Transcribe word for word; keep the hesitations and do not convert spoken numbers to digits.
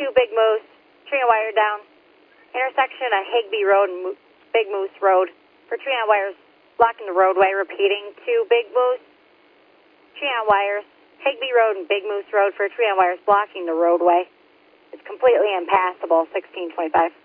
two Big Moose, tree and wire down. Intersection of Higbee Road and Mo Big Moose Road for tree and wires blocking the roadway. Repeating, two Big Moose, tree and wires, Higbee Road and Big Moose Road for tree and wires blocking the roadway. It's completely impassable, sixteen twenty-five.